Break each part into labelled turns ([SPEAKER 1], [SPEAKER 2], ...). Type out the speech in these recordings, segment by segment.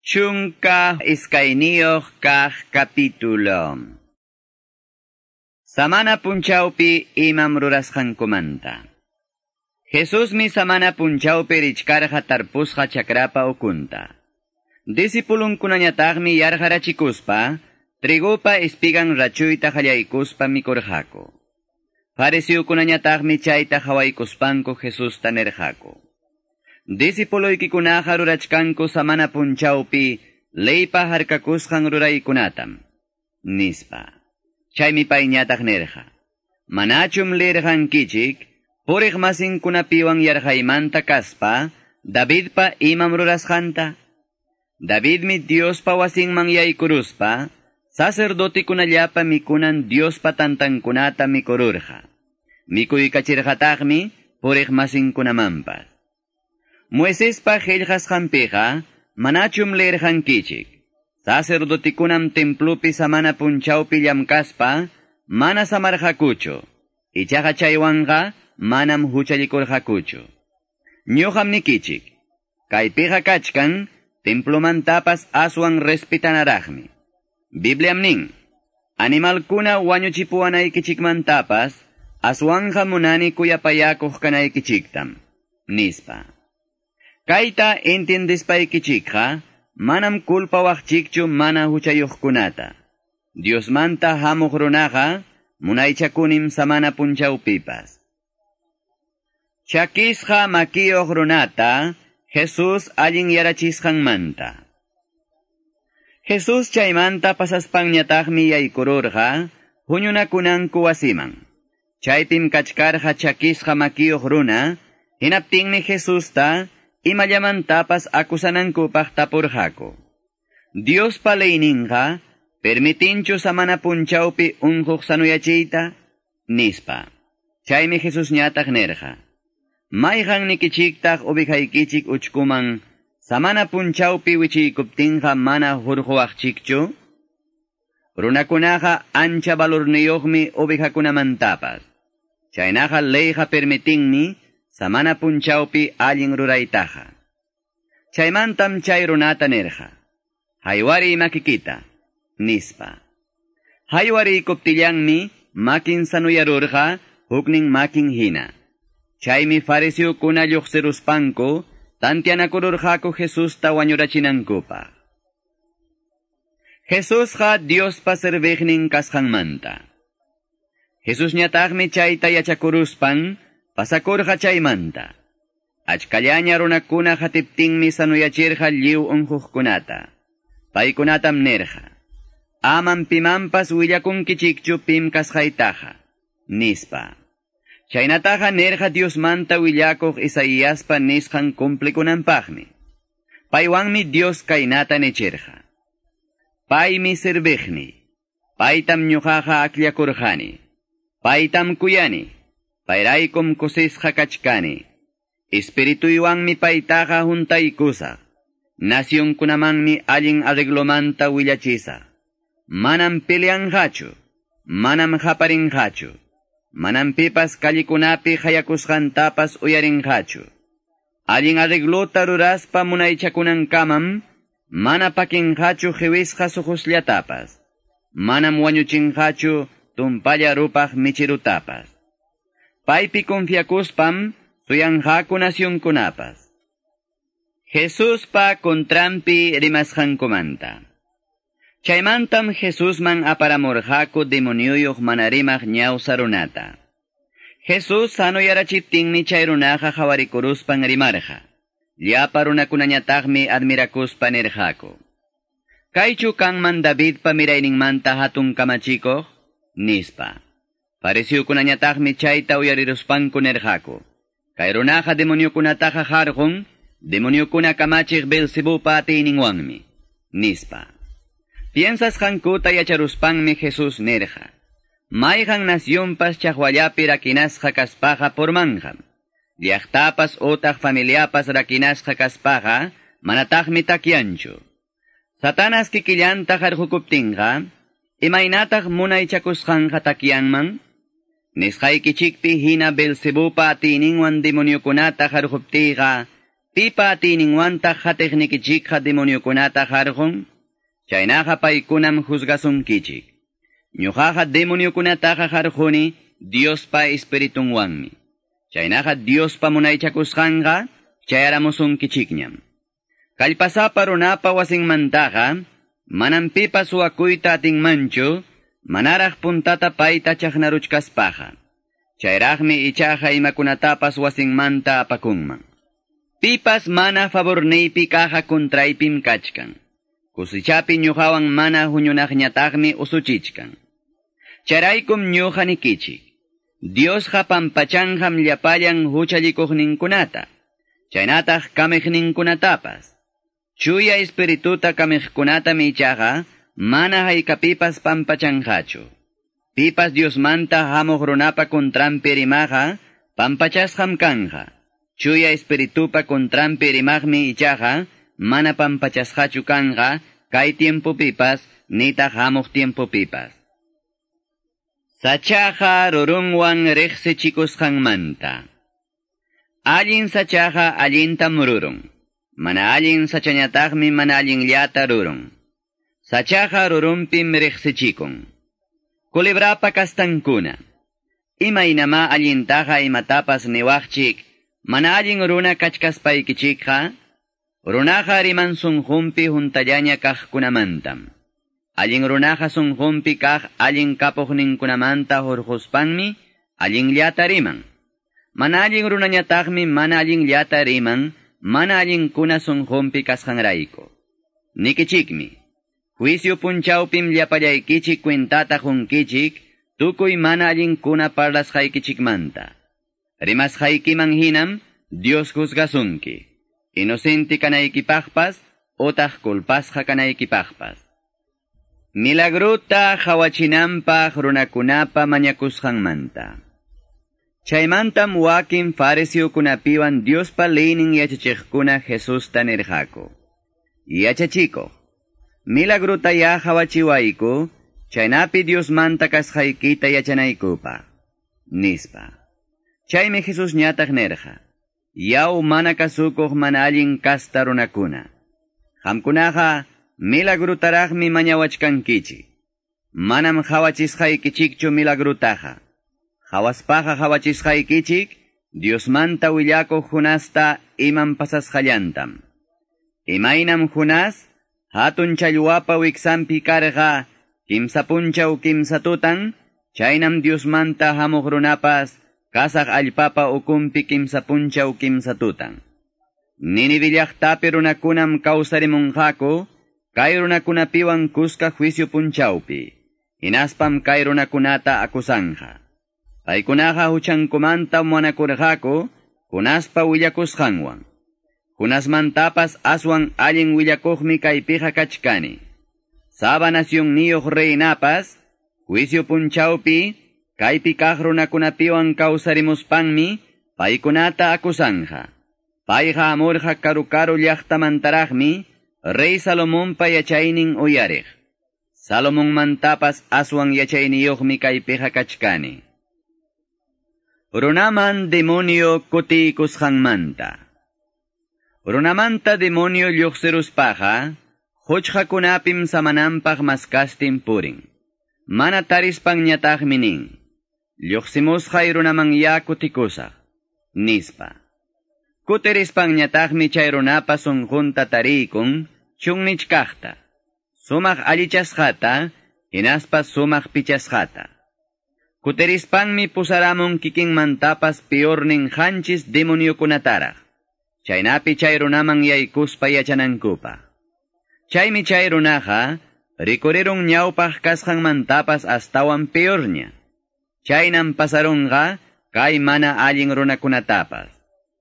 [SPEAKER 1] Chunka iskayniyuq kaq capítulo. Samana punchawpi imam rurasqankumanta. Jesús mi samana punchawpi richkarqa tarpusqa chakrapa ukunta. Disipulunkunañataqmi yarqarachikuspa, trigupa espigan rachuyta qallaykuspa mikurqaku. Farisiukunañataqmi chayta hawaykuspanku Jesús tanerqaku. Disipuluykunaqa rurachkanku samana punchawpi leypa harkakusqan ruraykunatam, nispa. Chaymi payñataq nerqa. Manachum lirqankichik, puriq masinkunapiwan yarqaymanta kaspa, Davidpa imam rurasqanta. Davidmi Diospa wasinman yaykuruspa, sacerdotikunallapa mikunan Diospa tantankunata mikururqa. Mikuykachirqataqmi puriq masinkunamanpas. Moisespa qillqasqanpiqa manachum lirqankichik. Sacerdotikunam templupi samana punchawpi llamkaspa mana samarqakuchu. Ichaqa chaywanqa manam huchallikurqakuchu. Ñuqam nikichik. Kaypiqa kachkan templumantapas aswan respitanaraqmi. Bibliam nin: animalkuna wañuchipuwanaykichikmantapas aswanja munani kuyapayakuq kanaykichiktam, nispa. Kayta entiendispaykichikqa manam culpawaqchikchu mana huchayuqkunata. Diosmanta hamuq runaqa munaychakunim samana punchawpipas. Chakisqa makiyuq runata Jesus allin yarachisqanmanta. Jesus chaymanta pasaspanñataqmi yaykururqa huñunakunanku wasiman. Chaypim kachkarqa chakisqa makiyuq runa, hinaptinmi Jesusta imallamantapas akusanankupaq tapurqaku. Diospa leyninqa permitinchu samana punchawpi unquq sanuyachiyta, nispa. Chaymi Jesus ñataq nerqa: mayqan nikichiktaq ubijaykichik uchkuman samana punchawpi wichiykuptinqa mana hurquwaqchikchu? Runakunaqa ancha valorniyuqmi ubijakunamantapas. Chaynaqa leyqa permitinmi samana punchawpi allin ruraytaqa. Chaymantam chay runata nerqa: haywari makikita, nispa. Haywari kuptillanmi makin sanuyarurqa huknin makin hina. Chaymi farisiukuna lluqsiruspanku tantianakururqaku Jesusta wañurachinankupaq. Jesusqa Diospa serviqnin kasqanmanta. Jesus ñataqmi chayta yachakuruspan pasakurqa chaymanta. Achkallaña runakuna hatiptinmi sanuyachirqa lliw unquqkunata. Paykunatam nerqa: aman pimanpas willakunkichikchu pim kasqaytaqa, nispa. Chaynataqa nerqa Diosmanta willakuq Isaíaspa nisqan cumplikunanpaqmi. Paywanmi Dios kaynata nichirqa: paymi serviqni, paytam ñuqaqa aklakurqani, paytam kuyani, payraykum kusisqa kachkani. Espirituywanmi paytaqa juntaykusaq, nasyunkunamanmi allin arreglomanta willachisaq. Manam peleanqachu, manam haparinqachu, manam pipas kallikunapi hayakusqantapas uyarinqachu. Allin arreglota ruraspa munaychakunankamam mana pakinqachu hiwisqa suqusllatapas. Manam wañuchinqachu tumpalla rupaq michirutapas. Paypi confiakuspam suyanqaku nasyunkunapas. Jesuspa kontrampi rimasqankumanta. Chaymantam Jesusman aparamurqaku demoniuyuq mana rimaq ñawsa runata. Jesus sanuyarachiptinmi chay runaqa hawarikuruspan rimarqa. Llapa runakunañataqmi admirakuspa nirqaku: kaychu kanman Davidpa mirayninmanta hatun kamachikuq, nispa. Farisiukunañataqmi chayta uyariruspanku nirqaku: kay runaqa demoniukunataqa harqun, demoniukuna kamachiq Beelzebupa atiyninwanmi, nispa. Piensasqankuta yacharuspanmi Jesus nerqa: mayqan nasyunpas chaqwallapi rakinasqa kaspaqa pormanqam. Llaqtapas utaq familiapas rakinasqa kaspaqa manataqmi takyanchu. Satanas kikillanta harqukuptinqa imaynataq munaychakusqanqa takyanman? Nisqaykichikpi hina Beelzebupa atiyninwan demoniukunata harquptiyqa Pipa atininwanta hateknikichikha demoniokunata harjon, chaynaha paikunam juzgasunkichik. Ñuqaqa demoniokunataqa harjuni Diospa espiritunwanmi. Chaynaqa Diospa munaychakusqanqa chayaramusunkichikñam. Kallpasapa runapa wasinmantaqa manam pipa suwakuyta atinmanchu, manaraq puntata payta chaqnaruchkaspaqa. Chayraqmi ichaqa imakunatapas wasinmanta apakunman. Pipas mana favorneypi kaqa kontraypim kachkan. Kusichapi ñuqawan mana huñunaqñataqmi usuchichkan. Charaykum ñuqa nikichik. Diosqa pampachanqam llapallan huchallikuqninkunata. Chaynataq kamiqninkunatapas. Chuya espirituta kamiqkunatam ichaqa mana haykapipas pampachanqachu. Pipas Diosmanta hamuq runapa kontrampi rimaqa pampachasqam kanja. Chuya espiritupa kontrampi rimaqmi ichaqa mana pampachasqachu kanja kay tiempopipas nitaq hamuq tiempopipas. Sachaqa rurunwan riqsichikusqanmanta. Allin sachaqa allintam rurun. Mana allin sachañataqmi mana allinllata rurun. Sachaqa rurunpim riqsichikun. Kulibrapa kastankuna. Imaynama allintaqa imatapas niwaqchik mana allin runa kachkaspaykichikqa, runaqa riman sunqunpi juntallaña kaqkunamantam. Allin runaqa sunqunpi kaq allin kapuqninkunamanta hurquspanmi allinllata riman. Mana allin runañataqmi mana allinllata riman, mana allinkuna sunqunpi kasqanrayku. Nikichikmi, juicio punchawpim llapallaykichik cuentata junkichik, tukuy mana allinkuna parlasqaykichikmanta. Rimasqaykiman hinam Dios juzgasunki. Inocenti kanaykipaqpas, otaq kulpasqa kanaykipaqpas. Milagruta hawachinanpaq runakunapa mañakusqanmanta. Chaymantam wakin fariseokunapiwan Diospa leynin yachachiqkuna Jesusta nirqaku. Yachachiko, milagruta ya hawachiwayku, chaynapi Diosmanta kasqaykita yachanaykupaq. Nispa. Chaymi Jesus ñataq nirqa. Yaw mana kasukuq mana allin kasta runakuna. Qamkunaqa milagrutaraqmi mañawachkankichik. Manam hawachisqaykichikchu milagrutaqa. Hawaspaqa hawachisqaykichik Diosmanta willakuq hunasta iman pasasqallantam. Imaynam hunas hatun challwapa wiksanpi karqa kimsa punchaw kimsa tutan, chaynam Diosmanta hamuq runapas kasaq allpapa ukumpi kimsa punchaw kimsa tutan. Ninive llaqtapi runakunam kawsarimunqaku, kay runakunapiwan kuska juicio punchawpi. Inaspam kay runakunata akusanja. Paykunaqa huchankumanta muanakurqaku, kunaspa willakusqanwan. Kunasmantapas aswan allin willakuqmi kaypiqa kachkani. Saba nasyonniyuq reynapas, juicio punchawpi, kaypi kaq runakunapiwan kawsarimuspanmi, paykunata akusanja. Payqa amurqa karu llaqtamantaraqmi, Rey Salomonpa yachaynin uyariq. Salomonmantapas aswan yachayniyuqmi kaypiqa kachkani. Runaman demonio kutikusqanmanta. Runamanta demonio lluqsiruspaqa, huchqakunapim samananpaq maskastin purin. Mana tarispanñataqmi nin. Lluqsimusqay runaman ya kutikusaq. Nispa. Kutirispanñataqmi chay runapa sunqunta tarikun, chunnichkaqta. Sumaq allichasqata, hinaspas sumaq pichasqata. Kutirispanmi pusaramun kikinmantapas piornin hanchis demoniokunataraq. Chaynapi chay runaman yaykuspa yachanankupa. Chaymi chay runaqa, rikurirun ñawpaq kasqanmantapas astawan piorña. Chaynam pasarunqa, kay mana allin runakunatapas.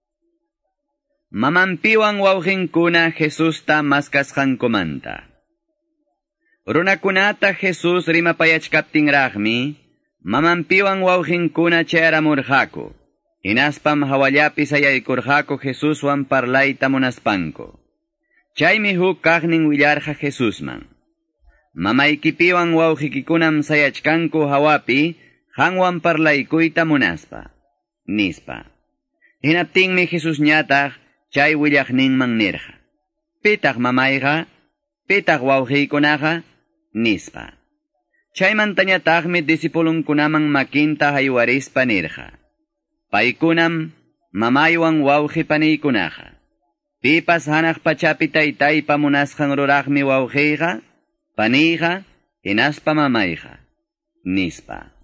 [SPEAKER 1] Mamanpiwan wawqinkuna Jesusta maskasqankumanta. Runakunata Jesus rimapayachkaptinraqmi, mamanpiwan wawqinkuna chayramurqaku. Inaspam hawallapi sayaykurqaku Jesuswan parlayta munaspanku. Chaymi huk kaqnin willarqa Jesusman. Mamaykipiwan wawqikikunam sayachkanku hawapi, hanwan parlaykuyta munaspa. Nispa. Hinaptinmi Jesus ñataq, chay willaqninman nirqa. Pitaq mamayqa, pitaq wawqiykunaqa, nispa. Chaymantañataqmi disipulunkunaman makinta haywarispa nirqa. Paykunam mamaywan wawqi paniykunaqa. Pipas hanaq pachapi taytaypa munasqan ruraqmi wawqiyqa, paniyqa, hinaspa mamayqa, nispa.